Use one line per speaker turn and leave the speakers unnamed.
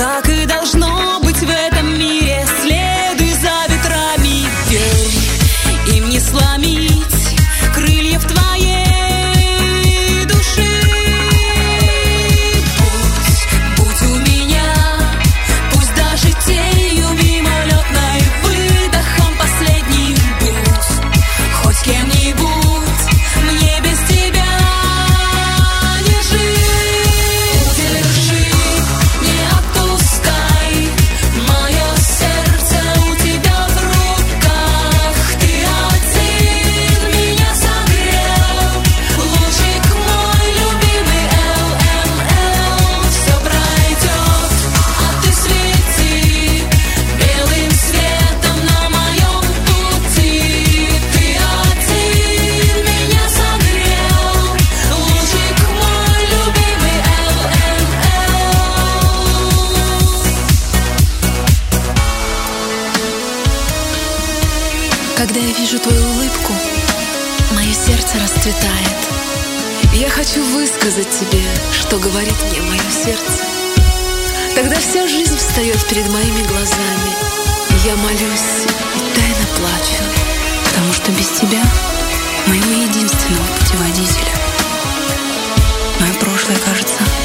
как и должно быть в этом мире. Следуй за ветрами, верь, им не сломить крыльев твоей души. Будь у меня, пусть даже тенью мимолетной, выдохом последним будь хоть кем-нибудь, мне без тебя не жить. Держи, не отпускай, мое сердце у тебя в руках. Ты один меня согрел, лучик мой любимый ЛМЛ. Все пройдет, а ты свети белым светом на моем пути. Ты один меня согрел, лучик мой любимый ЛМЛ. Когда я вижу твою улыбку, мое сердце расцветает. Я хочу высказать тебе, что говорит мне мое сердце. Тогда вся жизнь встает перед моими глазами. Я молюсь и тайно плачу, потому что без тебя, моего единственного путеводителя, мое прошлое кажется